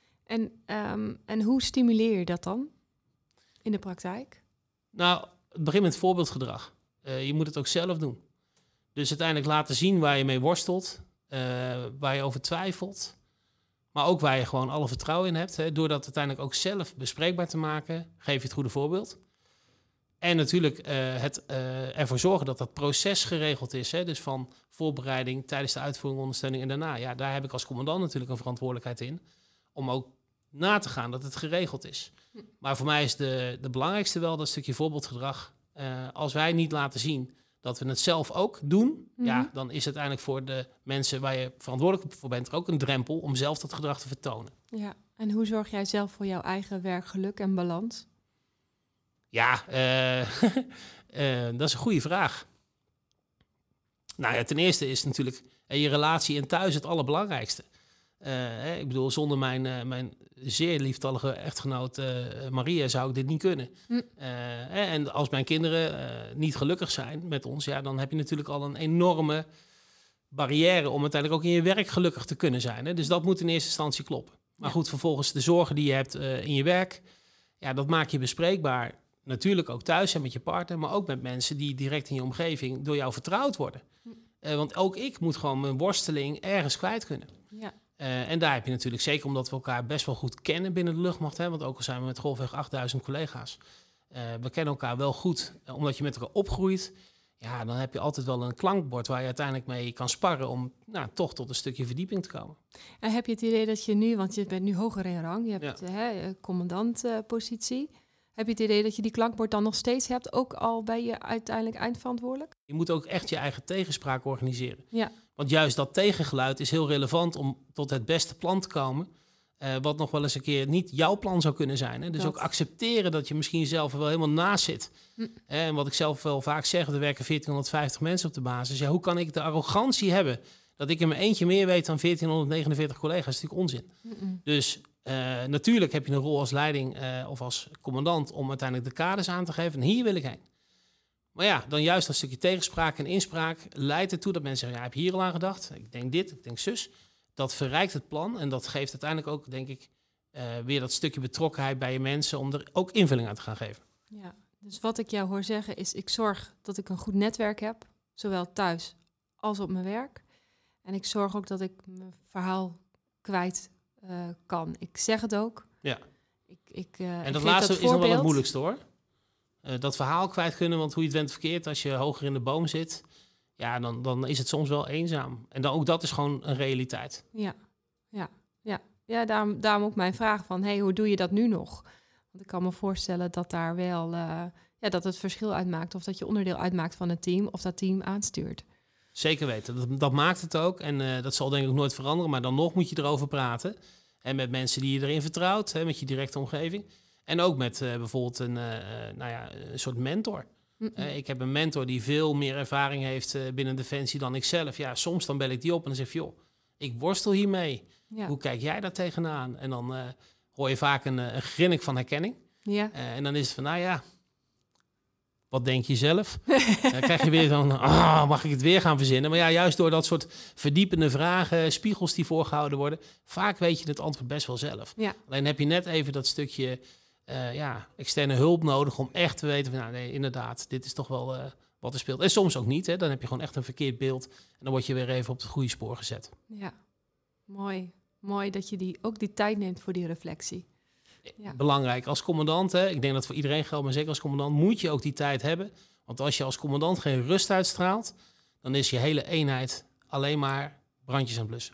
En hoe stimuleer je dat dan in de praktijk? Nou, het begint met voorbeeldgedrag. Je moet het ook zelf doen. Dus uiteindelijk laten zien waar je mee worstelt, waar je over twijfelt. Maar ook waar je gewoon alle vertrouwen in hebt. Hè, door dat uiteindelijk ook zelf bespreekbaar te maken, geef je het goede voorbeeld. En natuurlijk ervoor zorgen dat dat proces geregeld is. Hè, dus van voorbereiding, tijdens de uitvoering, ondersteuning en daarna. Ja, daar heb ik als commandant natuurlijk een verantwoordelijkheid in. Om ook na te gaan dat het geregeld is. Maar voor mij is de belangrijkste wel dat stukje voorbeeldgedrag. Als wij niet laten zien dat we het zelf ook doen, ja, dan is het uiteindelijk voor de mensen waar je verantwoordelijk voor bent er ook een drempel om zelf dat gedrag te vertonen. Ja, en hoe zorg jij zelf voor jouw eigen werkgeluk en balans? Ja, dat is een goede vraag. Nou ja, ten eerste is natuurlijk je relatie en thuis het allerbelangrijkste. Ik bedoel, zonder mijn zeer lieftallige echtgenoot Maria zou ik dit niet kunnen. En als mijn kinderen niet gelukkig zijn met ons, ja, dan heb je natuurlijk al een enorme barrière om uiteindelijk ook in je werk gelukkig te kunnen zijn. Hè? Dus dat moet in eerste instantie kloppen. Maar goed, vervolgens de zorgen die je hebt in je werk, ja, dat maak je bespreekbaar. Natuurlijk ook thuis en met je partner, maar ook met mensen die direct in je omgeving door jou vertrouwd worden. Want ook ik moet gewoon mijn worsteling ergens kwijt kunnen. Ja. En daar heb je natuurlijk, zeker omdat we elkaar best wel goed kennen binnen de luchtmacht, hè, want ook al zijn we met Golfweg 8000 collega's. We kennen elkaar wel goed, omdat je met elkaar opgroeit. Ja, dan heb je altijd wel een klankbord waar je uiteindelijk mee kan sparren om toch tot een stukje verdieping te komen. En heb je het idee dat je nu, want je bent nu hoger in rang, je hebt commandantpositie. Heb je het idee dat je die klankbord dan nog steeds hebt, ook al ben je uiteindelijk eindverantwoordelijk? Je moet ook echt je eigen tegenspraak organiseren. Ja. Want juist dat tegengeluid is heel relevant om tot het beste plan te komen. Wat nog wel eens een keer niet jouw plan zou kunnen zijn. Hè? Dus ook accepteren dat je misschien zelf er wel helemaal naast zit. En wat ik zelf wel vaak zeg, er werken 1450 mensen op de basis. Ja, hoe kan ik de arrogantie hebben dat ik in mijn eentje meer weet dan 1449 collega's? Dat is natuurlijk onzin. Dus natuurlijk heb je een rol als leiding of als commandant om uiteindelijk de kaders aan te geven. En hier wil ik heen. Maar ja, dan juist een stukje tegenspraak en inspraak leidt ertoe dat mensen zeggen, ja, ik heb hier al aan gedacht. Ik denk dit, ik denk zus. Dat verrijkt het plan en dat geeft uiteindelijk ook, denk ik, weer dat stukje betrokkenheid bij je mensen om er ook invulling aan te gaan geven. Ja, dus wat ik jou hoor zeggen is, ik zorg dat ik een goed netwerk heb, zowel thuis als op mijn werk. En ik zorg ook dat ik mijn verhaal kwijt kan. Ik zeg het ook. Ja. En dat geef laatste is nog wel het voorbeeld. moeilijkste hoor. Dat verhaal kwijt kunnen, want hoe je het went verkeerd, als je hoger in de boom zit, ja, dan is het soms wel eenzaam. En dan, ook dat is gewoon een realiteit. Ja, daarom ook mijn vraag van, hey, hoe doe je dat nu nog? Want ik kan me voorstellen dat daar wel, dat het verschil uitmaakt. Of dat je onderdeel uitmaakt van het team, of dat team aanstuurt. Zeker weten, dat maakt het ook. En dat zal denk ik ook nooit veranderen, maar dan nog moet je erover praten. En met mensen die je erin vertrouwt, met je directe omgeving. En ook met bijvoorbeeld een soort mentor. Ik heb een mentor die veel meer ervaring heeft binnen Defensie dan ik zelf. Ja, soms dan bel ik die op en dan zeg ik, joh, ik worstel hiermee. Ja. Hoe kijk jij daar tegenaan? En dan hoor je vaak een grinnik van herkenning. Ja. En dan is het van, nou ja, wat denk je zelf? Dan krijg je weer van, mag ik het weer gaan verzinnen? Maar ja, juist door dat soort verdiepende vragen, spiegels die voorgehouden worden, vaak weet je het antwoord best wel zelf. Ja. Alleen heb je net even dat stukje externe hulp nodig om echt te weten van, nou nee, inderdaad, dit is toch wel wat er speelt. En soms ook niet, hè? Dan heb je gewoon echt een verkeerd beeld en dan word je weer even op het goede spoor gezet. Ja, mooi dat je ook die tijd neemt voor die reflectie. Ja. Belangrijk. Als commandant, hè, ik denk dat voor iedereen geldt, maar zeker als commandant moet je ook die tijd hebben. Want als je als commandant geen rust uitstraalt, dan is je hele eenheid alleen maar brandjes aan het blussen.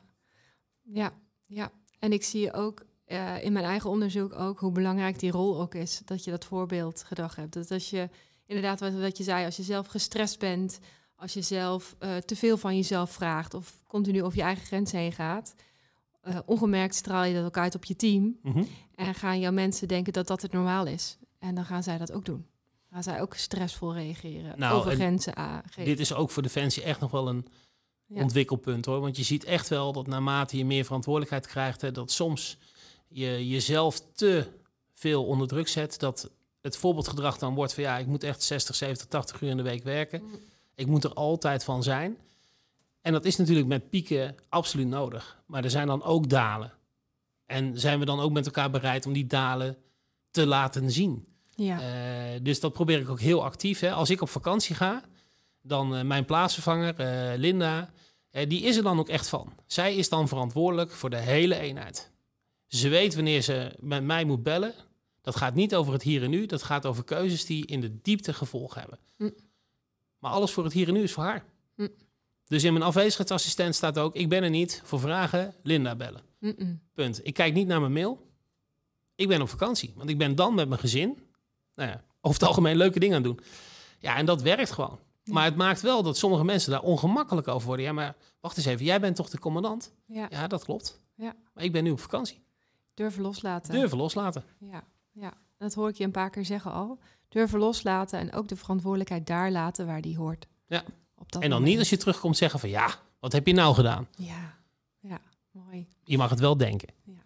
Ja. En ik zie ook in mijn eigen onderzoek ook hoe belangrijk die rol ook is. Dat je dat voorbeeldgedrag hebt. Dat als je, inderdaad wat je zei, als je zelf gestrest bent, als je zelf te veel van jezelf vraagt of continu over je eigen grens heen gaat, ongemerkt straal je dat ook uit op je team. En gaan jouw mensen denken dat dat het normaal is. En dan gaan zij dat ook doen. Gaan zij ook stressvol reageren, over grenzen aangeven. Dit is ook voor Defensie echt nog wel een ontwikkelpunt, hoor. Want je ziet echt wel dat naarmate je meer verantwoordelijkheid krijgt, hè, dat soms je jezelf te veel onder druk zet. Dat het voorbeeldgedrag dan wordt van, ja, ik moet echt 60, 70, 80 uur in de week werken. Ik moet er altijd van zijn. En dat is natuurlijk met pieken absoluut nodig. Maar er zijn dan ook dalen. En zijn we dan ook met elkaar bereid om die dalen te laten zien? Ja. Dus dat probeer ik ook heel actief. Hè. Als ik op vakantie ga, dan mijn plaatsvervanger, Linda, die is er dan ook echt van. Zij is dan verantwoordelijk voor de hele eenheid. Ze weet wanneer ze met mij moet bellen. Dat gaat niet over het hier en nu. Dat gaat over keuzes die in de diepte gevolgen hebben. Maar alles voor het hier en nu is voor haar. Dus in mijn afwezigheidsassistent staat ook... ik ben er niet voor vragen, Linda bellen. Punt. Ik kijk niet naar mijn mail. Ik ben op vakantie. Want ik ben dan met mijn gezin... nou ja, over het algemeen leuke dingen aan doen. Ja, en dat werkt gewoon. Ja. Maar het maakt wel dat sommige mensen daar ongemakkelijk over worden. Ja, maar wacht eens even. Jij bent toch de commandant? Ja, dat klopt. Ja. Maar ik ben nu op vakantie. Durven loslaten. Durven loslaten. Ja, dat hoor ik je een paar keer zeggen al. Durven loslaten en ook de verantwoordelijkheid daar laten waar die hoort. Ja. Op dat en dan moment. Niet als je terugkomt zeggen van... ja, wat heb je nou gedaan? Ja, mooi. Je mag het wel denken. Ja.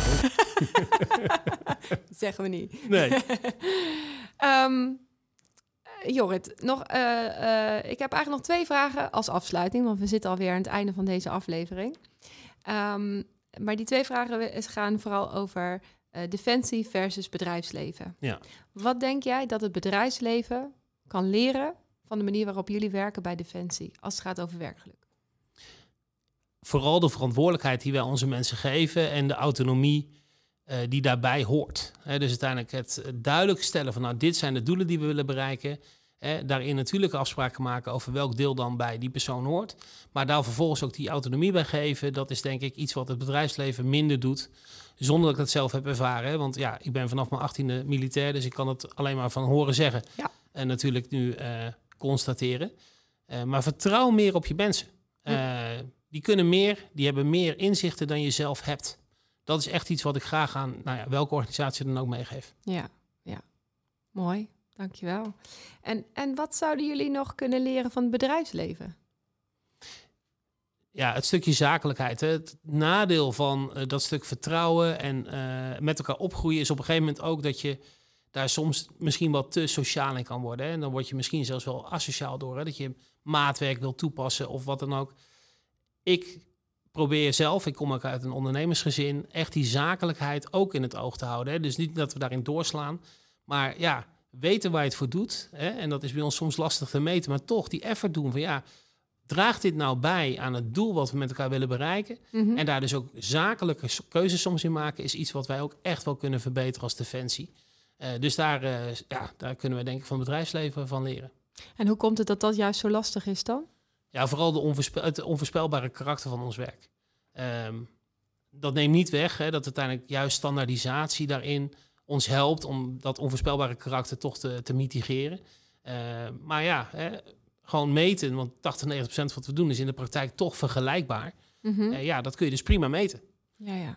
Dat zeggen we niet. Nee. Jorrit, ik heb eigenlijk nog 2 vragen als afsluiting, want we zitten alweer aan het einde van deze aflevering. Maar die 2 vragen gaan vooral over defensie versus bedrijfsleven. Ja. Wat denk jij dat het bedrijfsleven kan leren van de manier waarop jullie werken bij Defensie, als het gaat over werkgeluk? Vooral de verantwoordelijkheid die wij onze mensen geven en de autonomie die daarbij hoort. Dus uiteindelijk het duidelijk stellen van... nou, dit zijn de doelen die we willen bereiken. Daarin natuurlijk afspraken maken over welk deel dan bij die persoon hoort. Maar daar vervolgens ook die autonomie bij geven... dat is denk ik iets wat het bedrijfsleven minder doet... zonder dat ik dat zelf heb ervaren. Want ja, ik ben vanaf mijn 18e militair... dus ik kan het alleen maar van horen zeggen. Ja. En natuurlijk nu constateren. Maar vertrouw meer op je mensen. Die kunnen meer, die hebben meer inzichten dan je zelf hebt. Dat is echt iets wat ik graag aan welke organisatie dan ook meegeef. Ja. Mooi, dankjewel. En wat zouden jullie nog kunnen leren van het bedrijfsleven? Ja, het stukje zakelijkheid. Hè. Het nadeel van dat stuk vertrouwen en met elkaar opgroeien... is op een gegeven moment ook dat je daar soms misschien wat te sociaal in kan worden. Hè. En dan word je misschien zelfs wel asociaal door. Hè. Dat je maatwerk wil toepassen of wat dan ook. Ik probeer zelf, ik kom ook uit een ondernemersgezin... echt die zakelijkheid ook in het oog te houden. Hè. Dus niet dat we daarin doorslaan. Maar ja, weten waar je het voor doet. Hè. En dat is bij ons soms lastig te meten. Maar toch die effort doen van ja... draagt dit nou bij aan het doel wat we met elkaar willen bereiken? En daar dus ook zakelijke keuzes soms in maken... is iets wat wij ook echt wel kunnen verbeteren als Defensie. Dus daar kunnen we denk ik van het bedrijfsleven van leren. En hoe komt het dat dat juist zo lastig is dan? Ja, vooral het onvoorspelbare karakter van ons werk. Dat neemt niet weg dat uiteindelijk juist standaardisatie daarin ons helpt... om dat onvoorspelbare karakter toch te mitigeren. Maar ja... gewoon meten, want 80-90% wat we doen is in de praktijk toch vergelijkbaar. Dat kun je dus prima meten. Ja.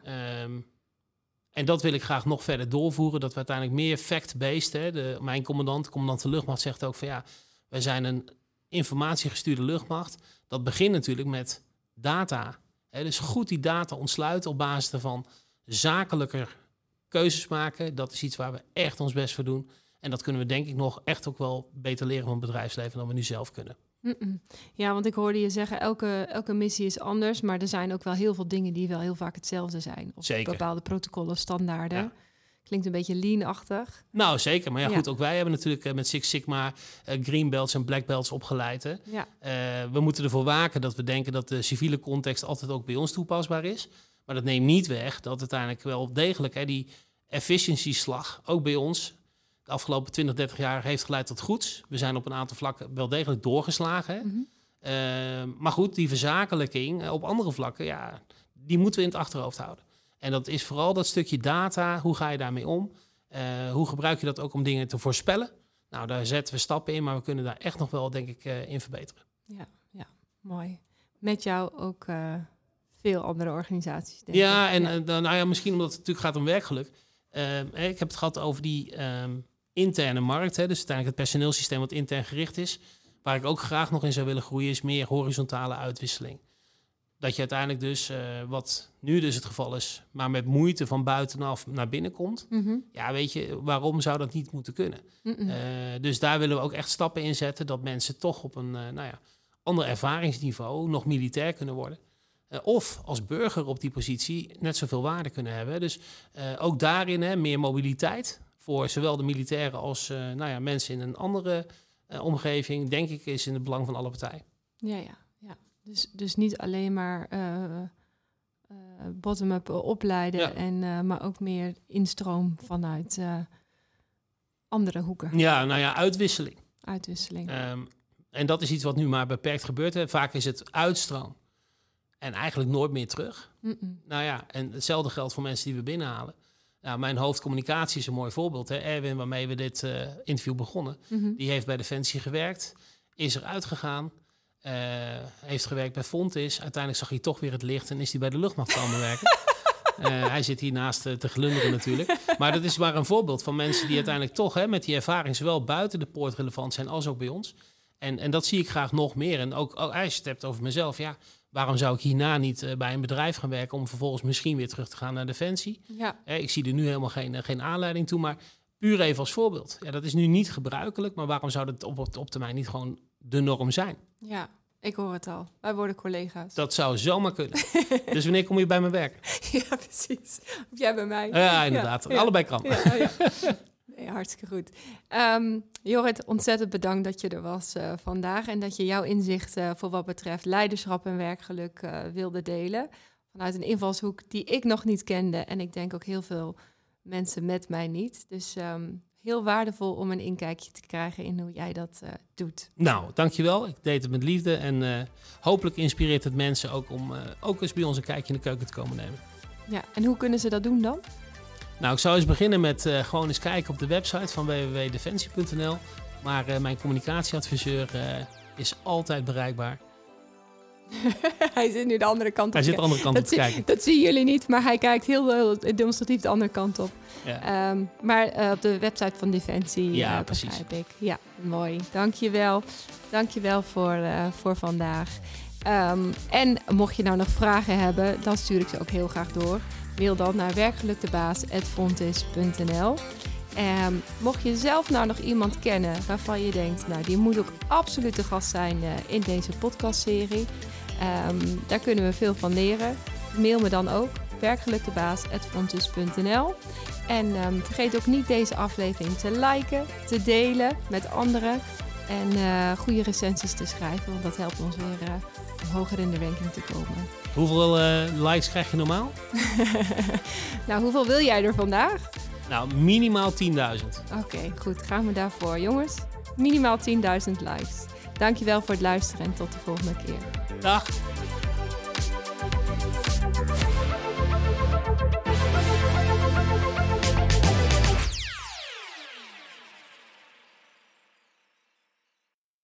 En dat wil ik graag nog verder doorvoeren, dat we uiteindelijk meer fact-based... mijn commandant, de commandant de luchtmacht, zegt ook van ja... wij zijn een informatiegestuurde luchtmacht. Dat begint natuurlijk met data. Dus goed die data ontsluiten op basis daarvan... zakelijker keuzes maken. Dat is iets waar we echt ons best voor doen... En dat kunnen we denk ik nog echt ook wel beter leren van het bedrijfsleven dan we nu zelf kunnen. Ja, want ik hoorde je zeggen, elke missie is anders. Maar er zijn ook wel heel veel dingen die wel heel vaak hetzelfde zijn. Of zeker. Bepaalde protocollen, standaarden. Ja. Klinkt een beetje lean-achtig. Nou, zeker. Maar ja, goed, ook wij hebben natuurlijk met Six Sigma green belts en black belts opgeleid. Hè? Ja. We moeten ervoor waken dat we denken dat de civiele context altijd ook bij ons toepasbaar is. Maar dat neemt niet weg dat uiteindelijk wel degelijk die efficiëntieslag ook bij ons... de afgelopen 20, 30 jaar heeft geleid tot goeds. We zijn op een aantal vlakken wel degelijk doorgeslagen. Maar goed, die verzakelijking op andere vlakken... ja, die moeten we in het achterhoofd houden. En dat is vooral dat stukje data. Hoe ga je daarmee om? Hoe gebruik je dat ook om dingen te voorspellen? Nou, daar zetten we stappen in... maar we kunnen daar echt nog wel, denk ik, in verbeteren. Ja, mooi. Met jou ook veel andere organisaties, denk ik. En misschien omdat het natuurlijk gaat om werkgeluk... ik heb het gehad over die interne markt. Dus uiteindelijk het personeelsysteem wat intern gericht is. Waar ik ook graag nog in zou willen groeien... is meer horizontale uitwisseling. Dat je uiteindelijk dus, wat nu dus het geval is... maar met moeite van buitenaf naar binnen komt. Ja, weet je, waarom zou dat niet moeten kunnen? Dus daar willen we ook echt stappen in zetten... dat mensen toch op een ander ervaringsniveau... nog militair kunnen worden. Of als burger op die positie net zoveel waarde kunnen hebben. Dus ook daarin meer mobiliteit voor zowel de militairen als mensen in een andere omgeving, denk ik, is in het belang van alle partijen. Ja, Dus niet alleen maar bottom-up opleiden, maar ook meer instroom vanuit andere hoeken. Ja, nou ja, uitwisseling. Uitwisseling. En dat is iets wat nu maar beperkt gebeurt. Hè. Vaak is het uitstroom en eigenlijk nooit meer terug. Mm-mm. Nou ja, en hetzelfde geldt voor mensen die we binnenhalen. Nou, mijn hoofdcommunicatie is een mooi voorbeeld. Hè. Erwin, waarmee we dit interview begonnen, die heeft bij Defensie gewerkt, is eruit gegaan, heeft gewerkt bij Fontis. Uiteindelijk zag hij toch weer het licht en is hij bij de luchtmacht komen werken. Hij zit hiernaast te glunderen natuurlijk. Maar dat is maar een voorbeeld van mensen die uiteindelijk toch met die ervaring zowel buiten de poort relevant zijn als ook bij ons. En dat zie ik graag nog meer. En ook als je het hebt over mezelf, ja, waarom zou ik hierna niet bij een bedrijf gaan werken om vervolgens misschien weer terug te gaan naar Defensie? Ja. Ik zie er nu helemaal geen aanleiding toe, maar puur even als voorbeeld. Ja, dat is nu niet gebruikelijk, maar waarom zou dat op termijn niet gewoon de norm zijn? Ja, ik hoor het al. Wij worden collega's. Dat zou zomaar kunnen. Dus wanneer kom je bij me werken? Ja, precies. Of jij bij mij. Ja, inderdaad. Ja. Allebei kan. Ja. Nee, hartstikke goed. Jorrit, ontzettend bedankt dat je er was vandaag en dat je jouw inzicht voor wat betreft leiderschap en werkgeluk wilde delen. Vanuit een invalshoek die ik nog niet kende en ik denk ook heel veel mensen met mij niet. Dus heel waardevol om een inkijkje te krijgen in hoe jij dat doet. Nou, dankjewel. Ik deed het met liefde en hopelijk inspireert het mensen ook om ook eens bij ons een kijkje in de keuken te komen nemen. Ja, en hoe kunnen ze dat doen dan? Nou, ik zou eens beginnen met gewoon eens kijken op de website van www.defensie.nl. Maar mijn communicatieadviseur is altijd bereikbaar. Hij zit nu de andere kant op. Hij zit de andere kant op te kijken. Dat zien jullie niet, maar hij kijkt heel demonstratief de andere kant op. Ja. Maar op de website van Defensie begrijp ik. Ja, mooi. Dankjewel. Dankjewel voor vandaag. En mocht je nou nog vragen hebben, dan stuur ik ze ook heel graag door. Mail dan naar werkgelukdebaas@fontis.nl. Mocht je zelf nou nog iemand kennen waarvan je denkt, nou die moet ook absoluut de gast zijn in deze podcastserie. Daar kunnen we veel van leren. Mail me dan ook werkgelukdebaas@fontis.nl. En vergeet ook niet deze aflevering te liken, te delen met anderen en goede recensies te schrijven, want dat helpt ons weer hoger in de ranking te komen. Hoeveel likes krijg je normaal? Nou, hoeveel wil jij er vandaag? Nou, minimaal 10.000. Oké, goed. Gaan we daarvoor, jongens. Minimaal 10.000 likes. Dankjewel voor het luisteren en tot de volgende keer. Dag!